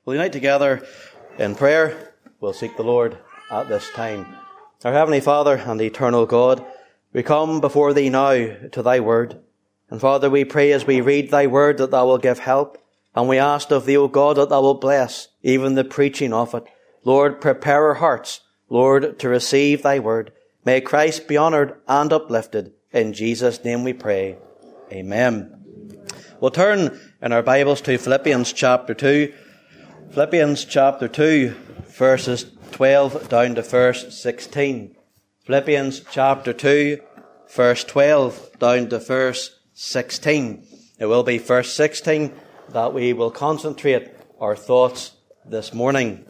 We'll unite together in prayer. We'll seek the Lord at this time. Our Heavenly Father and Eternal God, we come before Thee now to Thy Word. And Father, we pray as we read Thy Word that Thou will give help. And we ask of Thee, O God, that Thou will bless even the preaching of it. Lord, prepare our hearts, Lord, to receive Thy Word. May Christ be honoured and uplifted. In Jesus' name we pray. Amen. We'll turn in our Bibles to Philippians chapter 2. Philippians chapter 2, verses 12 down to verse 16. Philippians chapter 2, verse 12 down to verse 16. It will be verse 16 that we will concentrate our thoughts this morning.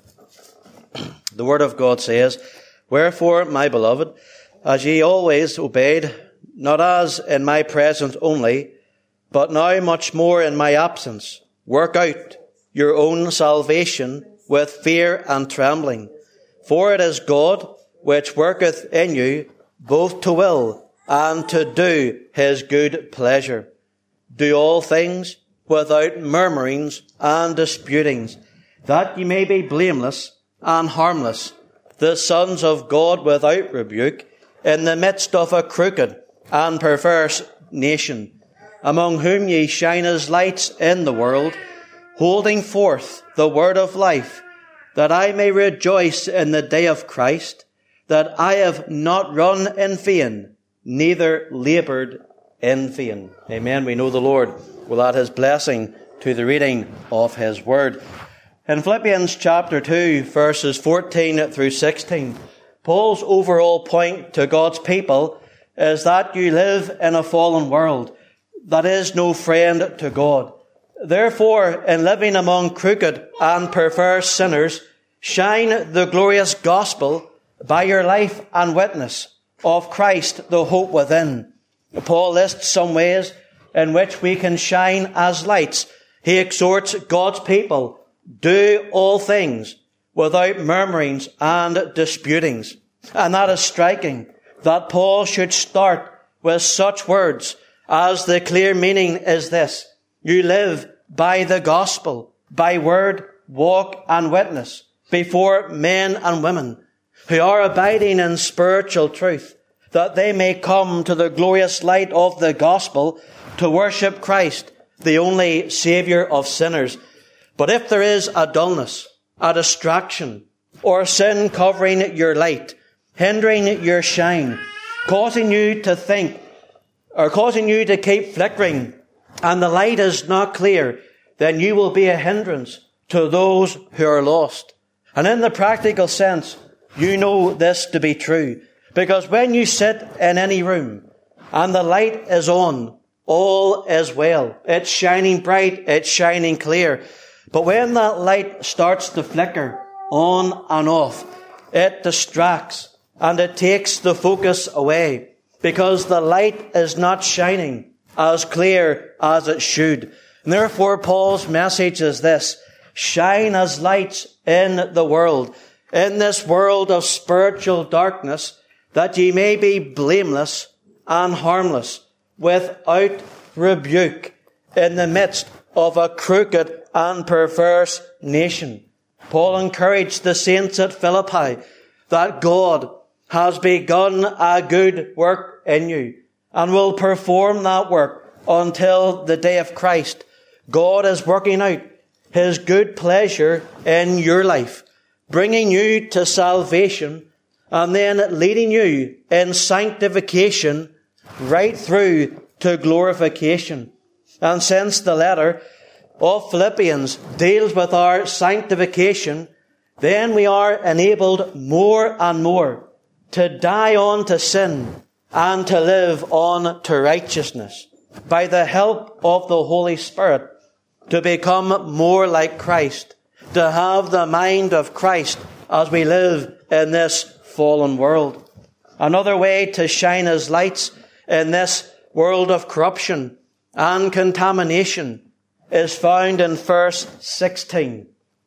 The Word of God says, "Wherefore, my beloved, as ye always obeyed, not as in my presence only, but now much more in my absence, work out your own salvation with fear and trembling. For it is God which worketh in you both to will and to do his good pleasure. Do all things without murmurings and disputings, that ye may be blameless and harmless, the sons of God without rebuke, in the midst of a crooked and perverse nation, among whom ye shine as lights in the world, holding forth the word of life, that I may rejoice in the day of Christ, that I have not run in vain, neither laboured in vain." Amen. We know the Lord will add his blessing to the reading of his word. In Philippians chapter 2, verses 14 through 16, Paul's overall point to God's people is that you live in a fallen world that is no friend to God. Therefore, in living among crooked and perverse sinners, shine the glorious gospel by your life and witness of Christ, the hope within. Paul lists some ways in which we can shine as lights. He exhorts God's people, do all things without murmurings and disputings. And that is striking, that Paul should start with such words, as the clear meaning is this: you live by the gospel, by word, walk and witness, before men and women who are abiding in spiritual truth, that they may come to the glorious light of the gospel to worship Christ, the only Saviour of sinners. But if there is a dullness, a distraction, or sin covering your light, hindering your shine, causing you to think, or causing you to keep flickering, and the light is not clear, then you will be a hindrance to those who are lost. And in the practical sense, you know this to be true, because when you sit in any room and the light is on, all is well. It's shining bright, it's shining clear. But when that light starts to flicker on and off, it distracts and it takes the focus away, because the light is not shining as clear as it should. And therefore, Paul's message is this: shine as lights in the world, in this world of spiritual darkness, that ye may be blameless and harmless, without rebuke, in the midst of a crooked and perverse nation. Paul encouraged the saints at Philippi that God has begun a good work in you and will perform that work until the day of Christ. God is working out his good pleasure in your life, bringing you to salvation and then leading you in sanctification right through to glorification. And since the letter of Philippians deals with our sanctification, then we are enabled more and more to die on to sin and to live on to righteousness by the help of the Holy Spirit, to become more like Christ, to have the mind of Christ as we live in this fallen world. Another way to shine as lights in this world of corruption and contamination is found in verse 16.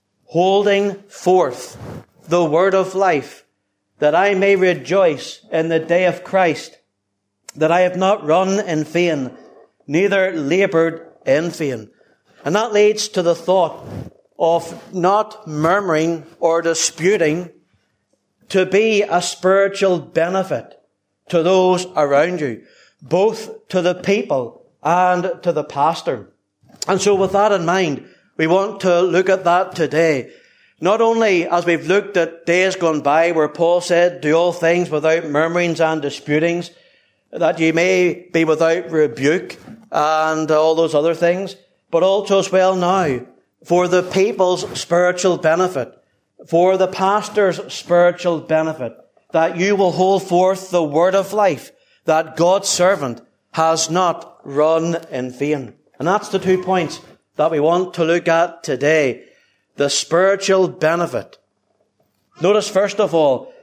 Holding forth the word of life, that I may rejoice in the day of Christ, that I have not run in vain, neither laboured in vain. And that leads to the thought of not murmuring or disputing to be a spiritual benefit to those around you, both to the people and to the pastor. And so with that in mind, we want to look at that today. Not only as we've looked at days gone by where Paul said, do all things without murmurings and disputings, that ye may be without rebuke and all those other things, but also as well now for the people's spiritual benefit, for the pastor's spiritual benefit, that you will hold forth the word of life, that God's servant has not run in vain. And that's the 2 points that we want to look at today. The spiritual benefit. Notice first of all,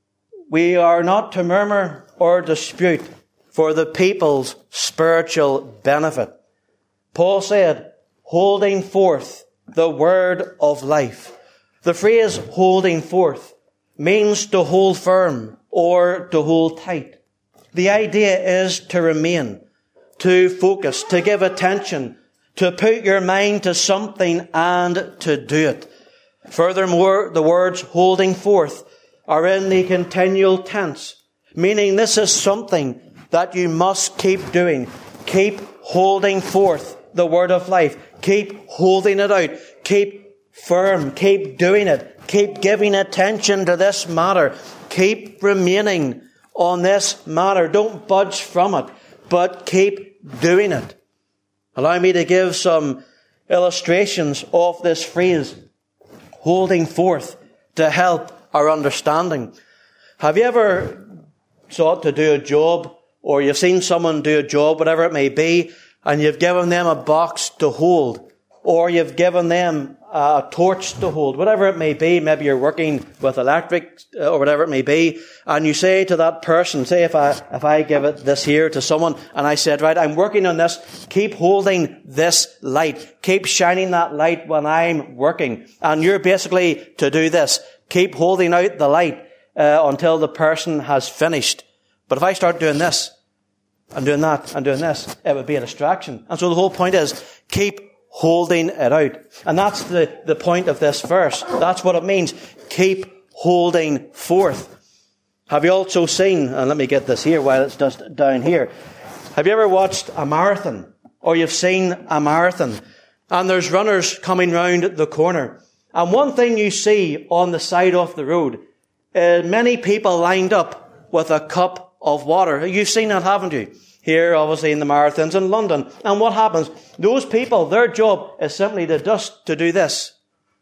we are not to murmur or dispute for the people's spiritual benefit. Paul said, holding forth the word of life. The phrase holding forth means to hold firm or to hold tight. The idea is to remain, to focus, to give attention, to put your mind to something and to do it. Furthermore, the words holding forth are in the continual tense, meaning this is something that you must keep doing. Keep holding forth the word of life. Keep holding it out. Keep firm. Keep doing it. Keep giving attention to this matter. Keep remaining on this matter. Don't budge from it, but keep doing it. Allow me to give some illustrations of this phrase, holding forth, to help our understanding. Have you ever sought to do a job, or you've seen someone do a job, whatever it may be, and you've given them a box to hold, or you've given them a torch to hold, whatever it may be? Maybe you're working with electric or whatever it may be, and you say to that person, say if I give it this here to someone, and I said, right, I'm working on this, keep holding this light, keep shining that light when I'm working, and you're basically to do this, keep holding out the light until the person has finished. But if I start doing this, and doing that, and doing this, it would be a distraction. And so the whole point is, keep holding it out. And that's the point of this verse. That's what it means. Keep holding forth. Have you also seen, and let me get this here while it's just down here. Have you ever watched a marathon? Or you've seen a marathon? And there's runners coming round the corner. And one thing you see on the side of the road is many people lined up with a cup of water. You've seen that, haven't you? Here, obviously, in the marathons in London. And what happens? Those people, their job is simply to do this.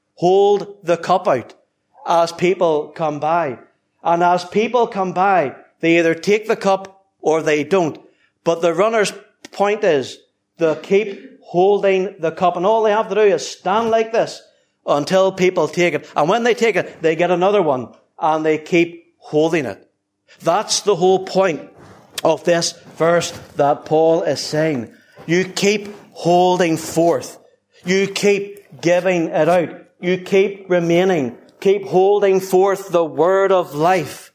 Hold the cup out as people come by. And as people come by, they either take the cup or they don't. But the runner's point is to keep holding the cup. And all they have to do is stand like this until people take it. And when they take it, they get another one and they keep holding it. That's the whole point of this verse that Paul is saying. You keep holding forth. You keep giving it out. You keep remaining. Keep holding forth the word of life.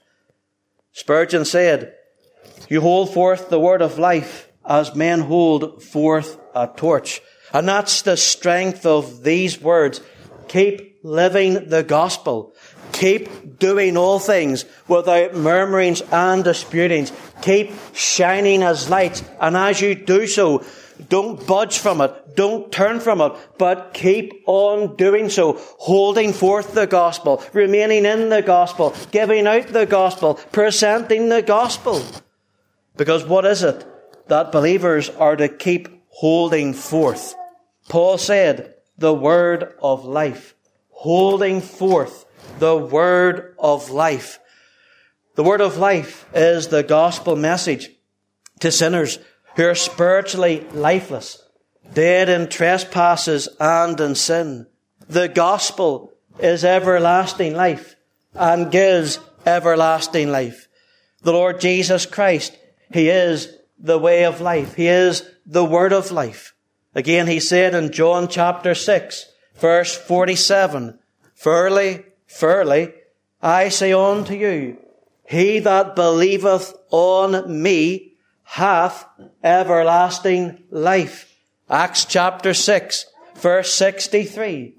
Spurgeon said, you hold forth the word of life as men hold forth a torch. And that's the strength of these words. Keep living the gospel. Keep doing all things without murmurings and disputings. Keep shining as lights. And as you do so, don't budge from it. Don't turn from it. But keep on doing so. Holding forth the gospel. Remaining in the gospel. Giving out the gospel. Presenting the gospel. Because what is it that believers are to keep holding forth? Paul said, the word of life. Holding forth the word of life. The word of life is the gospel message to sinners who are spiritually lifeless, dead in trespasses and in sin. The gospel is everlasting life and gives everlasting life. The Lord Jesus Christ, He is the way of life. He is the word of life. Again, He said in John chapter 6, verse 47, Verily, verily, I say unto you, he that believeth on me hath everlasting life. Acts chapter 6, verse 63.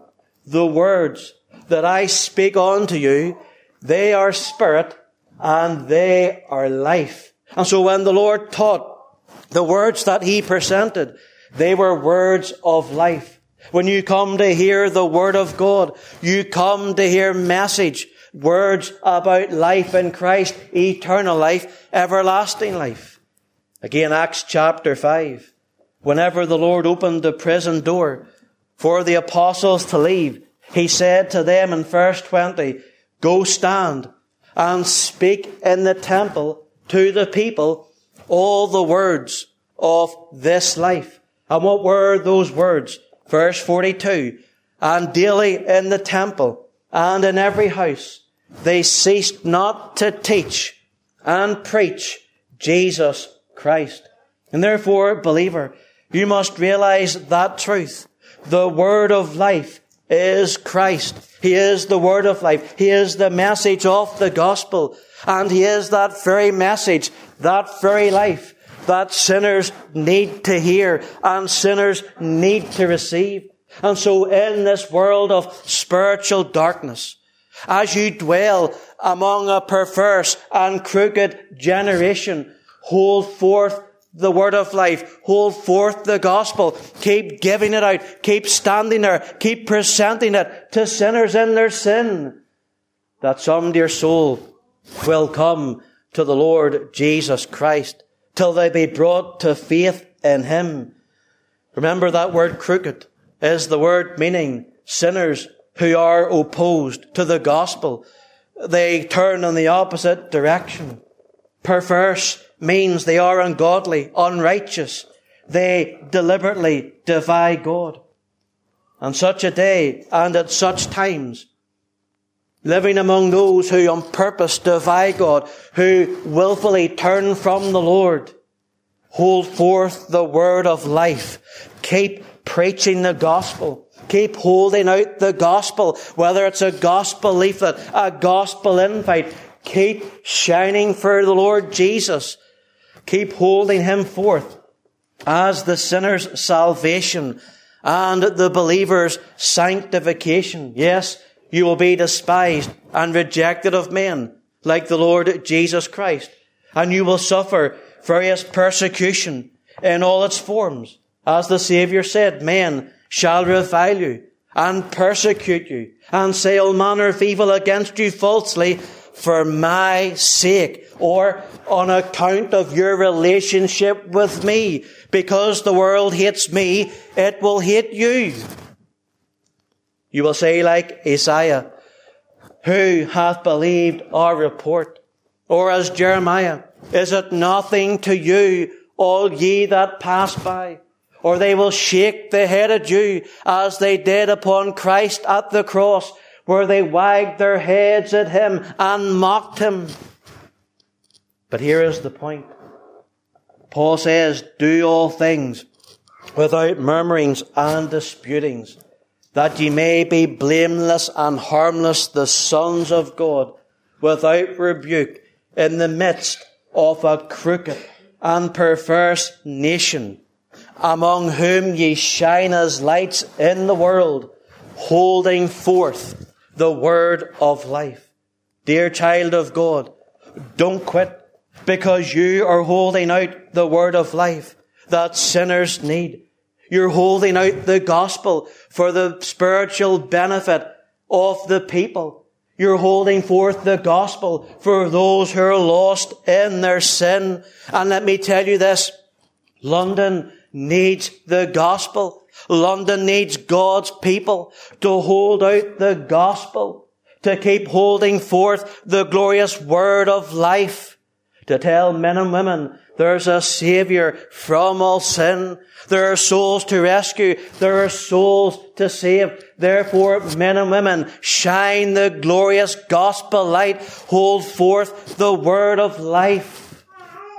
the words that I speak unto you, they are spirit and they are life. And so when the Lord taught, the words that he presented, they were words of life. When you come to hear the word of God, you come to hear message, words about life in Christ, eternal life, everlasting life. Again, Acts chapter 5. Whenever the Lord opened the prison door for the apostles to leave, he said to them in verse 20, go stand and speak in the temple to the people all the words of this life. And what were those words? Verse 42, and daily in the temple and in every house they ceased not to teach and preach Jesus Christ. And therefore, believer, you must realize that truth. The word of life is Christ. He is the word of life. He is the message of the gospel. And he is that very message, that very life that sinners need to hear and sinners need to receive. And so in this world of spiritual darkness, as you dwell among a perverse and crooked generation, hold forth the word of life. Hold forth the gospel. Keep giving it out. Keep standing there. Keep presenting it to sinners in their sin, that some dear soul will come to the Lord Jesus Christ till they be brought to faith in him. Remember, that word crooked is the word meaning sinners who are opposed to the gospel. They turn in the opposite direction. Perverse means they are ungodly, unrighteous. They deliberately defy God. On such a day and at such times, living among those who on purpose defy God, who willfully turn from the Lord, hold forth the word of life. Keep preaching the gospel. Keep holding out the gospel, whether it's a gospel leaflet, a gospel invite. Keep shining for the Lord Jesus. Keep holding him forth as the sinner's salvation and the believer's sanctification. Yes, you will be despised and rejected of men, like the Lord Jesus Christ. And you will suffer various persecution in all its forms. As the Saviour said, men shall revile you and persecute you and say all manner of evil against you falsely for my sake, or on account of your relationship with me. Because the world hates me, it will hate you. You will say like Isaiah, who hath believed our report? Or as Jeremiah, is it nothing to you, all ye that pass by? Or they will shake the head at you as they did upon Christ at the cross, where they wagged their heads at him and mocked him. But here is the point. Paul says, do all things without murmurings and disputings, that ye may be blameless and harmless, the sons of God, without rebuke, in the midst of a crooked and perverse nation, among whom ye shine as lights in the world, holding forth the word of life. Dear child of God, don't quit, because you are holding out the word of life that sinners need. You're holding out the gospel for the spiritual benefit of the people. You're holding forth the gospel for those who are lost in their sin. And let me tell you this, London needs the gospel. London needs God's people to hold out the gospel, to keep holding forth the glorious word of life, to tell men and women there's a Saviour from all sin. There are souls to rescue. There are souls to save. Therefore, men and women, shine the glorious gospel light. Hold forth the word of life.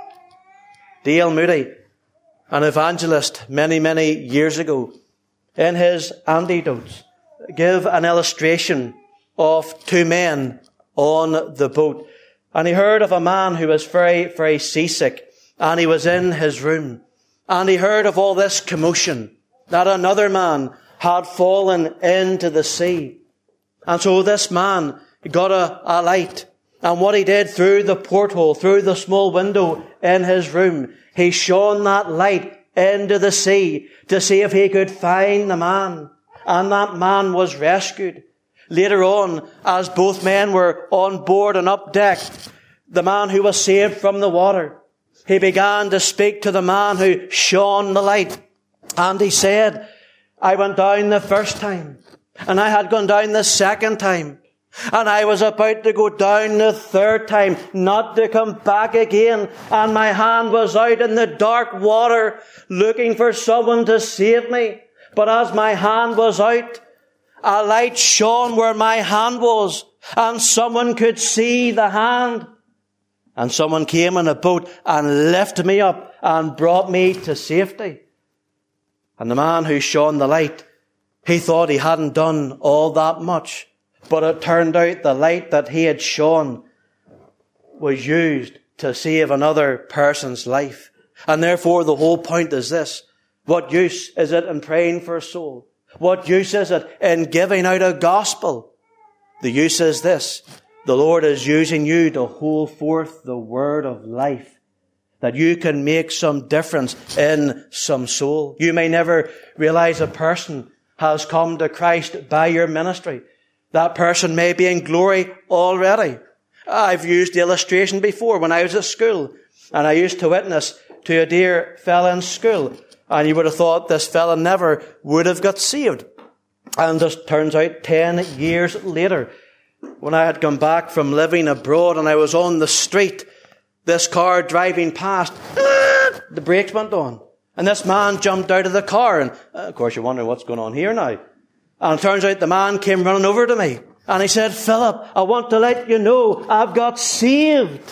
D.L. Moody, an evangelist many, many years ago, in his anecdotes, give an illustration of two men on the boat. And he heard of a man who was very, very seasick, and he was in his room. And he heard of all this commotion, that another man had fallen into the sea. And so this man got a light. And what he did through the porthole, through the small window in his room, he shone that light into the sea to see if he could find the man. And that man was rescued. Later on, as both men were on board and up deck, the man who was saved from the water, he began to speak to the man who shone the light. And he said, I went down the first time, and I had gone down the second time, and I was about to go down the third time, not to come back again. And my hand was out in the dark water, looking for someone to save me. But as my hand was out, a light shone where my hand was, and someone could see the hand. And someone came in a boat and lifted me up and brought me to safety. And the man who shone the light, he thought he hadn't done all that much. But it turned out the light that he had shone was used to save another person's life. And therefore the whole point is this. What use is it in praying for a soul? What use is it in giving out a gospel? The use is this. The Lord is using you to hold forth the word of life, that you can make some difference in some soul. You may never realize a person has come to Christ by your ministry. That person may be in glory already. I've used the illustration before when I was at school, and I used to witness to a dear fella in school, and you would have thought this fella never would have got saved. And it turns out 10 years later, when I had come back from living abroad and I was on the street, this car driving past, the brakes went on. And this man jumped out of the car. And of course you're wondering what's going on here now. And it turns out the man came running over to me. And he said, Philip, I want to let you know I've got saved.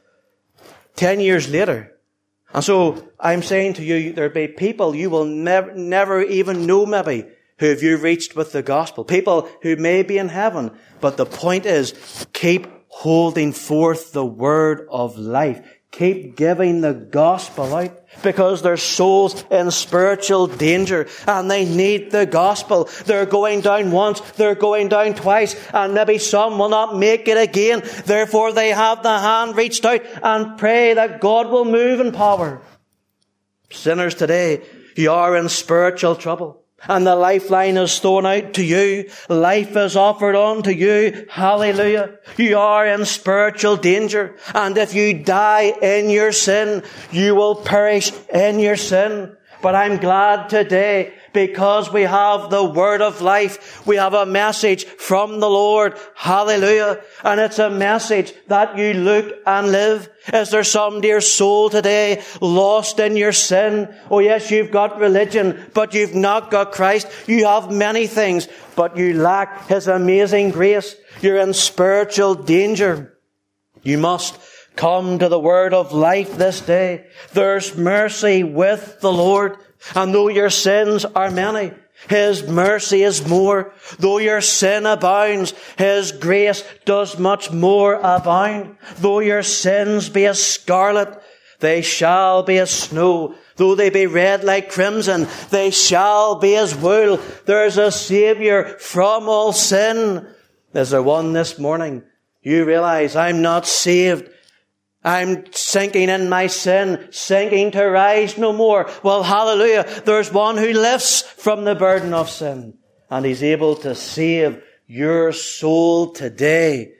10 years later. And so I'm saying to you, there'll be people you will never even know maybe who have you reached with the gospel. People who may be in heaven. But the point is, keep holding forth the word of life. Keep giving the gospel out, because there's souls in spiritual danger and they need the gospel. They're going down once, they're going down twice, and maybe some will not make it again. Therefore they have the hand reached out and pray that God will move in power. Sinners today, you are in spiritual trouble. And the lifeline is thrown out to you. Life is offered on to you. Hallelujah. You are in spiritual danger. And if you die in your sin, you will perish in your sin. But I'm glad today, because we have the word of life. We have a message from the Lord. Hallelujah. And it's a message that you look and live. Is there some dear soul today lost in your sin? Oh yes, you've got religion, but you've not got Christ. You have many things, but you lack His amazing grace. You're in spiritual danger. You must come to the word of life this day. There's mercy with the Lord. And though your sins are many, His mercy is more. Though your sin abounds, His grace does much more abound. Though your sins be as scarlet, they shall be as snow. Though they be red like crimson, they shall be as wool. There's a Saviour from all sin. Is there one this morning? You realize I'm not saved. I'm sinking in my sin, sinking to rise no more. Well, hallelujah, there's one who lifts from the burden of sin, and He's able to save your soul today.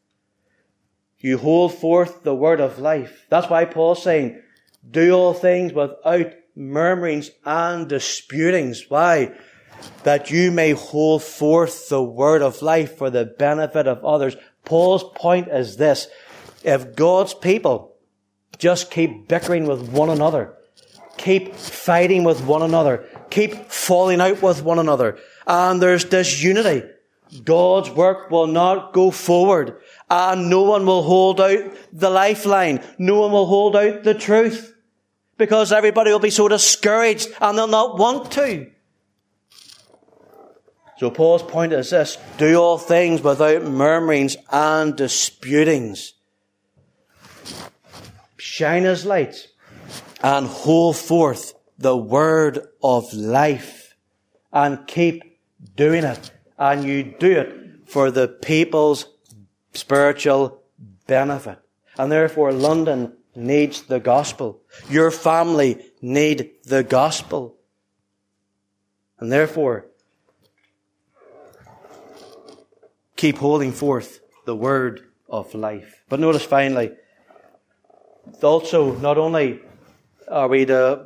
You hold forth the word of life. That's why Paul's saying, do all things without murmurings and disputings. Why? That you may hold forth the word of life for the benefit of others. Paul's point is this. If God's people just keep bickering with one another, keep fighting with one another, keep falling out with one another, and there's disunity, God's work will not go forward, and no one will hold out the lifeline. No one will hold out the truth, because everybody will be so discouraged and they'll not want to. So Paul's point is this: do all things without murmurings and disputings. Shine as lights and hold forth the word of life. and keep doing it. And you do it for the people's spiritual benefit. And therefore London needs the gospel. Your family need the gospel. And therefore, keep holding forth the word of life. But notice finally, also not only are we to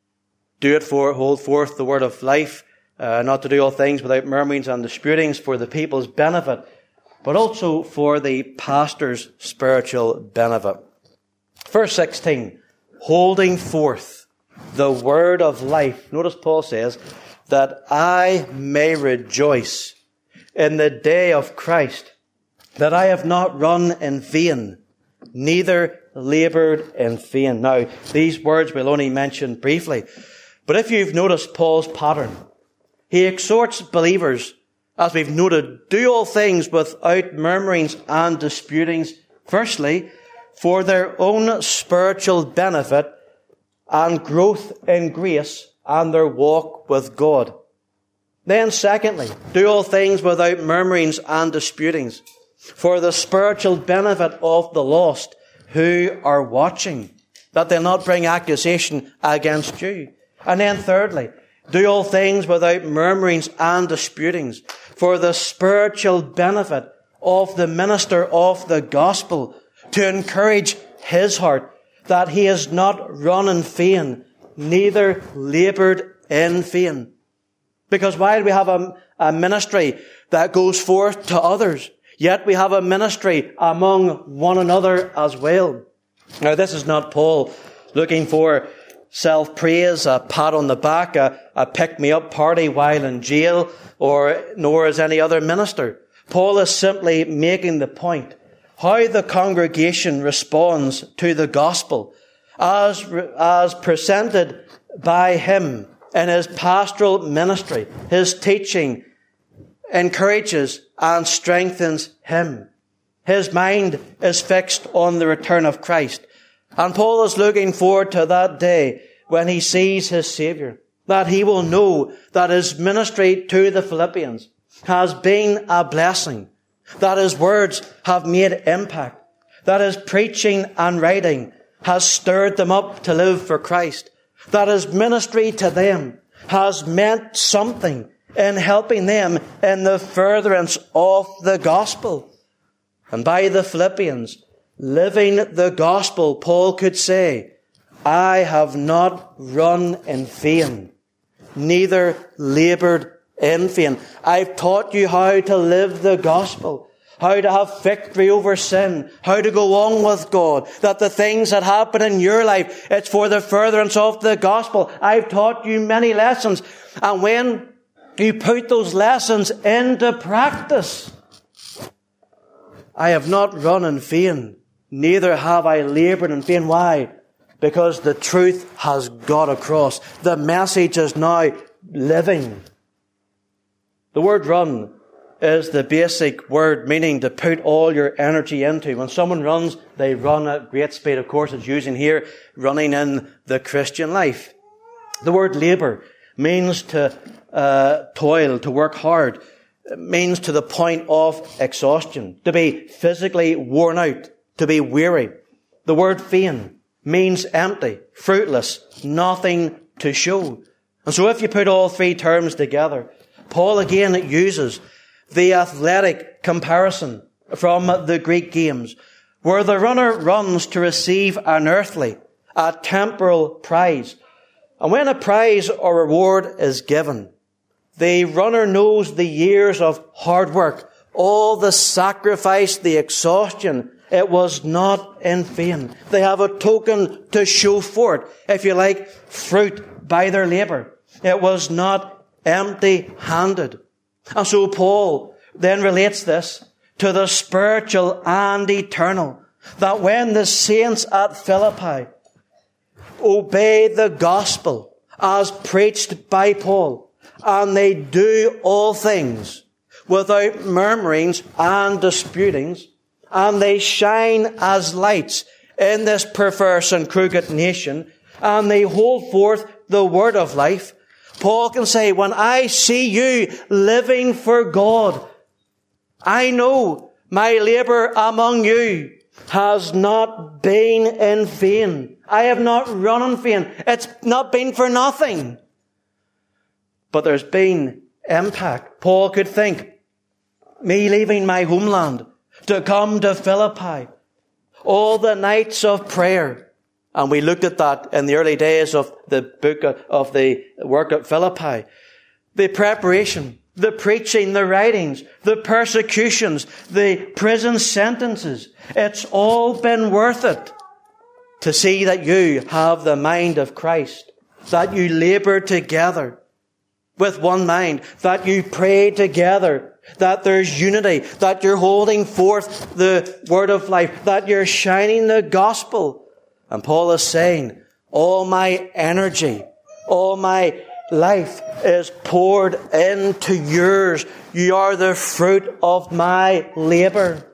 hold forth the word of life, not to do all things without murmurings and disputings for the people's benefit, but also for the pastor's spiritual benefit. Verse 16, holding forth the word of life. Notice Paul says, that I may rejoice in the day of Christ, that I have not run in vain, neither laboured in vain. Now, these words we'll only mention briefly, but if you've noticed Paul's pattern, he exhorts believers, as we've noted, do all things without murmurings and disputings, firstly, for their own spiritual benefit and growth in grace and their walk with God. Then secondly, do all things without murmurings and disputings, for the spiritual benefit of the lost who are watching, that they'll not bring accusation against you. And then thirdly, do all things without murmurings and disputings, for the spiritual benefit of the minister of the gospel, to encourage his heart, that he has not run in vain, neither laboured in vain. Because while we have a ministry that goes forth to others, yet we have a ministry among one another as well. Now, this is not Paul looking for self-praise, a pat on the back, a pick-me-up party while in jail, nor is any other minister. Paul is simply making the point how the congregation responds to the gospel as presented by him in his pastoral ministry. His teaching encourages and strengthens him. His mind is fixed on the return of Christ. And Paul is looking forward to that day when he sees his Saviour, that he will know that his ministry to the Philippians has been a blessing, that his words have made impact, that his preaching and writing has stirred them up to live for Christ, that his ministry to them has meant something in helping them in the furtherance of the gospel. And by the Philippians living the gospel, Paul could say, I have not run in vain, neither laboured in vain. I've taught you how to live the gospel, how to have victory over sin, how to go on with God, that the things that happen in your life, it's for the furtherance of the gospel. I've taught you many lessons. And when you put those lessons into practice, I have not run in vain, neither have I laboured in vain. Why? Because the truth has got across. The message is now living. The word run is the basic word meaning to put all your energy into. When someone runs, they run at great speed. Of course, it's using here running in the Christian life. The word labour means to toil, to work hard. It means to the point of exhaustion, to be physically worn out, to be weary. The word vain means empty, fruitless, nothing to show. And so if you put all three terms together, Paul again uses the athletic comparison from the Greek games, where the runner runs to receive an earthly, a temporal prize. And when a prize or reward is given, the runner knows the years of hard work, all the sacrifice, the exhaustion. It was not in vain. They have a token to show for it, if you like, fruit by their labour. It was not empty-handed. And so Paul then relates this to the spiritual and eternal, that when the saints at Philippi obey the gospel as preached by Paul, and they do all things without murmurings and disputings, and they shine as lights in this perverse and crooked nation, and they hold forth the word of life, Paul can say, when I see you living for God, I know my labour among you has not been in vain. I have not run in vain. It's not been for nothing. But there's been impact. Paul could think, me leaving my homeland to come to Philippi, all the nights of prayer. And we looked at that in the early days of the book of the work at Philippi. The preparation, the preaching, the writings, the persecutions, the prison sentences. It's all been worth it to see that you have the mind of Christ, that you labour together with one mind, that you pray together, that there's unity, that you're holding forth the word of life, that you're shining the gospel. And Paul is saying, all my energy, all my life is poured into yours. You are the fruit of my labour.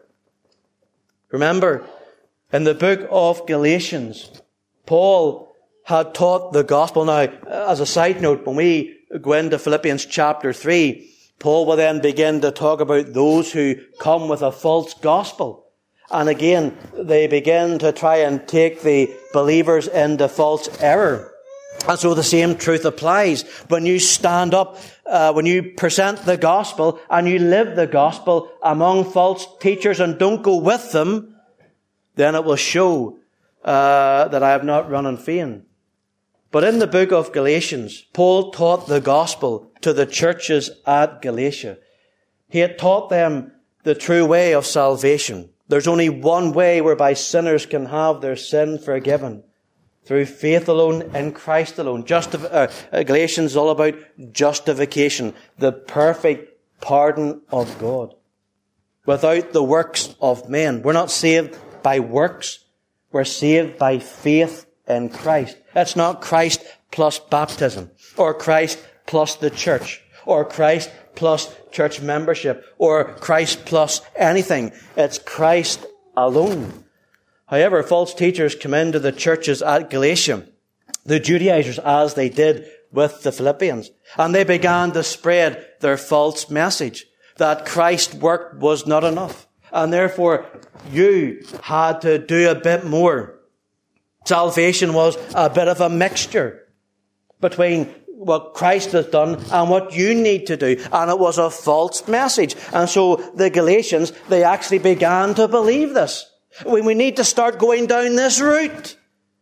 Remember, in the book of Galatians, Paul had taught the gospel. Now, as a side note, when we go into Philippians chapter 3, Paul will then begin to talk about those who come with a false gospel. And again, they begin to try and take the believers into false error. And so the same truth applies. When you stand up, when you present the gospel and you live the gospel among false teachers and don't go with them, then it will show that I have not run in vain. But in the book of Galatians, Paul taught the gospel to the churches at Galatia. He had taught them the true way of salvation. There's only one way whereby sinners can have their sin forgiven. Through faith alone, in Christ alone. Galatians is all about justification, the perfect pardon of God, without the works of men. We're not saved by works. We're saved by faith in Christ. It's not Christ plus baptism, or Christ plus the church, or Christ plus church membership, or Christ plus anything. It's Christ alone. However, false teachers come into the churches at Galatia, the Judaizers, as they did with the Philippians, and they began to spread their false message that Christ's work was not enough, and therefore you had to do a bit more. Salvation was a bit of a mixture between what Christ has done and what you need to do, and it was a false message. And so the Galatians, they actually began to believe this. We need to start going down this route.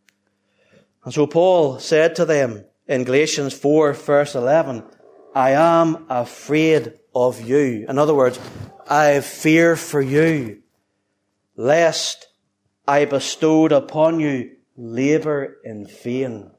And so Paul said to them in Galatians 4 verse 11, I am afraid of you. In other words, I have fear for you, lest I bestowed upon you labour in vain.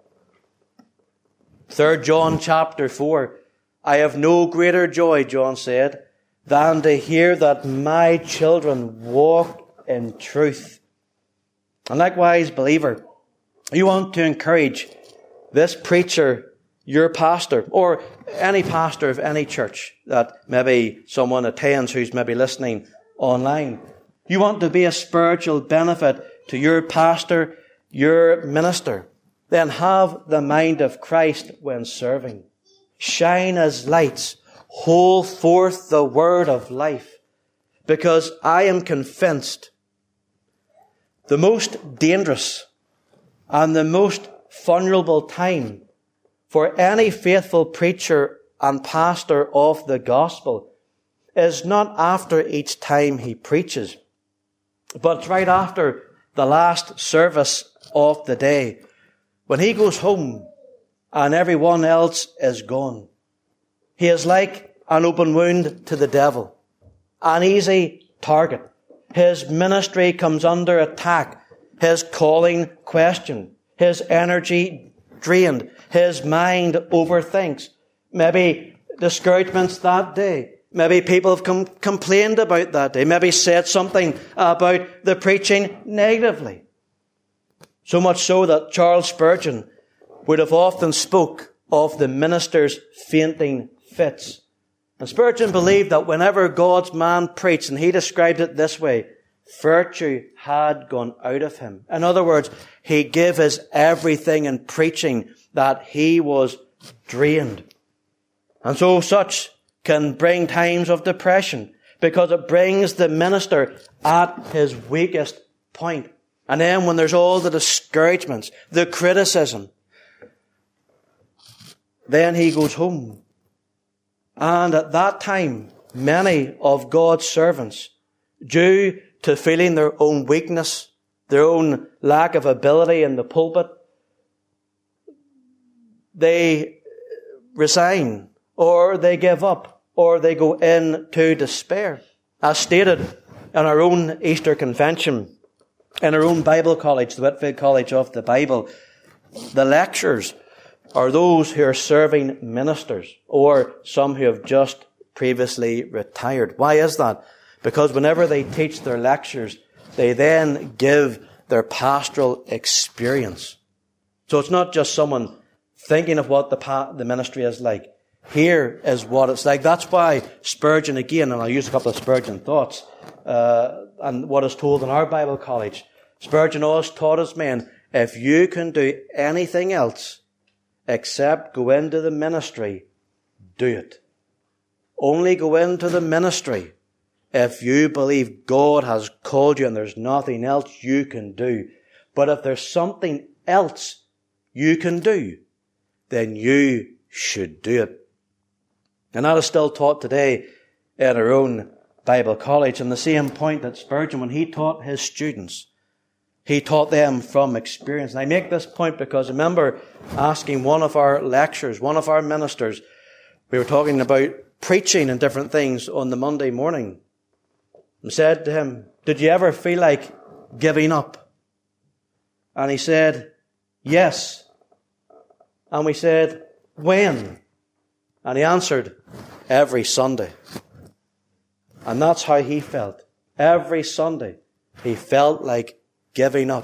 3 John chapter 4, I have no greater joy, John said, than to hear that my children walk in truth. And likewise, believer, you want to encourage this preacher, your pastor, or any pastor of any church that maybe someone attends who's maybe listening online. You want to be a spiritual benefit to your pastor, your minister. Then have the mind of Christ when serving. Shine as lights. Hold forth the word of life. Because I am convinced the most dangerous and the most vulnerable time for any faithful preacher and pastor of the gospel is not after each time he preaches, but right after the last service of the day, when he goes home and everyone else is gone. He is like an open wound to the devil, an easy target. His ministry comes under attack, his calling questioned, his energy drained, his mind overthinks. Maybe discouragements that day. Maybe people have complained about that day. Maybe said something about the preaching negatively. So much so that Charles Spurgeon would have often spoke of the minister's fainting fits. And Spurgeon believed that whenever God's man preached, and he described it this way, virtue had gone out of him. In other words, he gave his everything in preaching that he was drained. And so such can bring times of depression because it brings the minister at his weakest point. And then when there's all the discouragements, the criticism, then he goes home. And at that time, many of God's servants, due to feeling their own weakness, their own lack of ability in the pulpit, they resign, or they give up, or they go into despair. As stated in our own Easter Convention, in our own Bible college, the Whitefield College of the Bible, the lecturers are those who are serving ministers, or some who have just previously retired. Why is that? Because whenever they teach their lectures, they then give their pastoral experience. So it's not just someone thinking of what the ministry is like. Here is what it's like. That's why Spurgeon, again, and I'll use a couple of Spurgeon thoughts, and what is told in our Bible college. Spurgeon always taught his men, if you can do anything else except go into the ministry, do it. Only go into the ministry if you believe God has called you and there's nothing else you can do. But if there's something else you can do, then you should do it. And that is still taught today in our own Bible college. And the same point that Spurgeon, when he taught his students, he taught them from experience. And I make this point because I remember asking one of our lecturers, one of our ministers, we were talking about preaching and different things on the Monday morning, and said to him, did you ever feel like giving up? And he said, yes. And we said, when? And he answered, every Sunday. And that's how he felt. Every Sunday, he felt like giving up.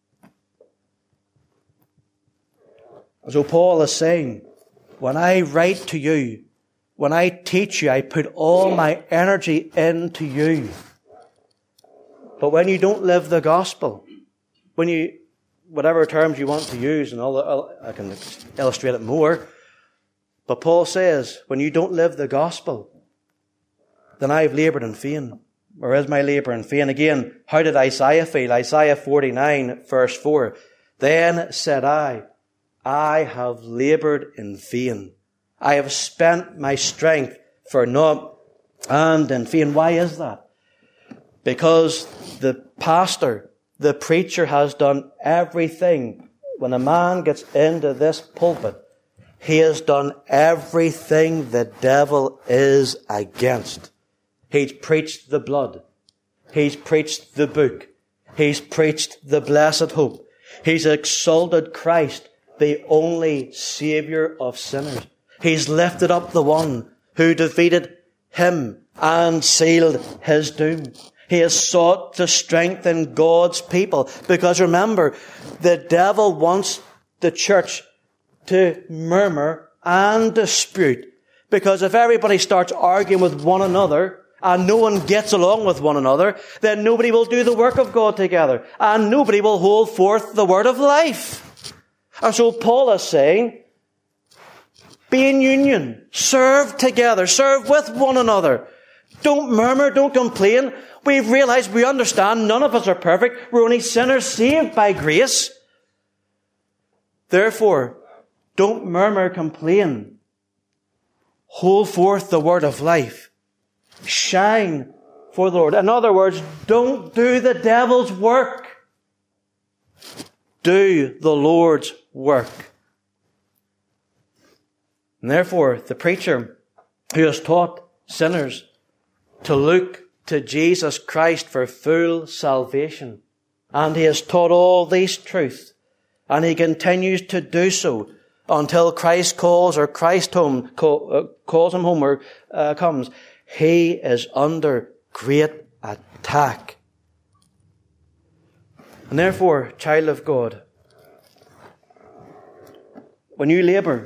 So Paul is saying, when I write to you, when I teach you, I put all my energy into you. But when you don't live the gospel, when you, whatever terms you want to use, and I can illustrate it more, but Paul says, when you don't live the gospel, then I've laboured in vain. Or is my labour in vain? Again, how did Isaiah feel? Isaiah 49, verse 4. Then said I have laboured in vain. I have spent my strength for naught and in vain. Why is that? Because the pastor, the preacher has done everything. When a man gets into this pulpit, he has done everything the devil is against. He's preached the blood. He's preached the book. He's preached the blessed hope. He's exalted Christ, the only Saviour of sinners. He's lifted up the one who defeated him and sealed his doom. He has sought to strengthen God's people. Because remember, the devil wants the church to murmur and dispute. Because if everybody starts arguing with one another, and no one gets along with one another, then nobody will do the work of God together. And nobody will hold forth the word of life. And so Paul is saying, be in union. Serve together. Serve with one another. Don't murmur. Don't complain. We've realized, we understand, none of us are perfect. We're only sinners saved by grace. Therefore, don't murmur, complain. Hold forth the word of life. Shine for the Lord. In other words, don't do the devil's work. Do the Lord's work. And therefore, the preacher who has taught sinners to look to Jesus Christ for full salvation, and he has taught all these truths, and he continues to do so until Christ calls, or Christ calls him home, or comes. He is under great attack. And therefore, child of God, when you labour,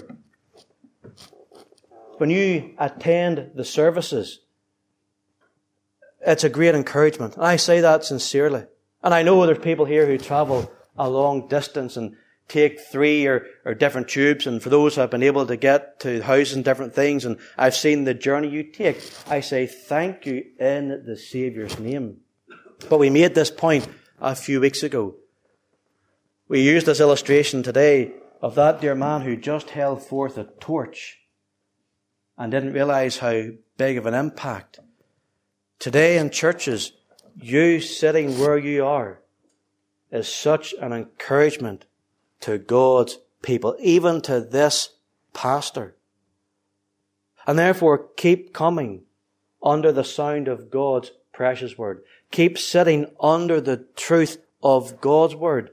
when you attend the services, it's a great encouragement. And I say that sincerely. And I know there's people here who travel a long distance and take 3 or different tubes, and for those who have been able to get to houses and different things, and I've seen the journey you take, I say thank you in the Saviour's name. But we made this point a few weeks ago. We used this illustration today of that dear man who just held forth a torch and didn't realize how big of an impact. Today in churches, you sitting where you are is such an encouragement to God's people, even to this pastor. And therefore, keep coming under the sound of God's precious word. Keep sitting under the truth of God's word.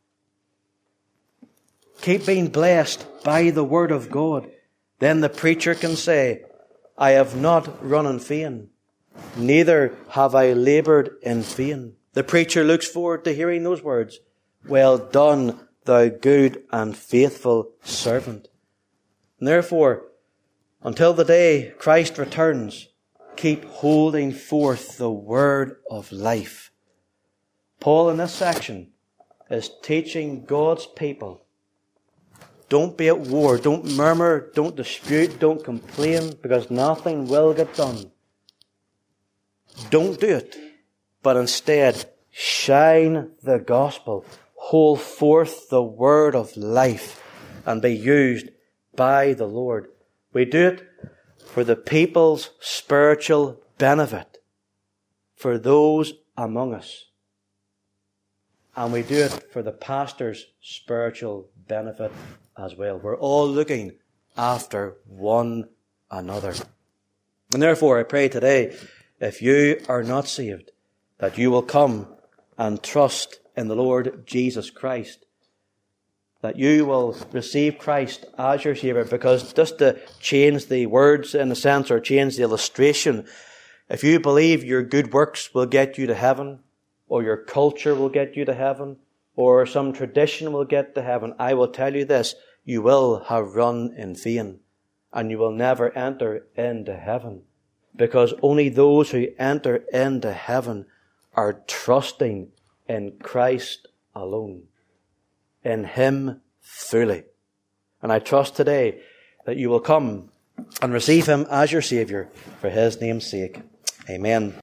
Keep being blessed by the word of God. Then the preacher can say, I have not run in vain, neither have I laboured in vain. The preacher looks forward to hearing those words. Well done, thou good and faithful servant. And therefore, until the day Christ returns, keep holding forth the word of life. Paul in this section is teaching God's people, don't be at war, don't murmur, don't dispute, don't complain, because nothing will get done. Don't do it, but instead shine the gospel, hold forth the word of life, and be used by the Lord. We do it for the people's spiritual benefit, for those among us. And we do it for the pastor's spiritual benefit as well. We're all looking after one another. And therefore, I pray today, if you are not saved, that you will come and trust in the Lord Jesus Christ. That you will receive Christ as your Saviour, because just to change the words in a sense, or change the illustration, if you believe your good works will get you to heaven, or your culture will get you to heaven, or some tradition will get to heaven, I will tell you this, you will have run in vain, and you will never enter into heaven, because only those who enter into heaven are trusting in Christ alone, in Him fully. And I trust today that you will come and receive Him as your Saviour for His name's sake. Amen.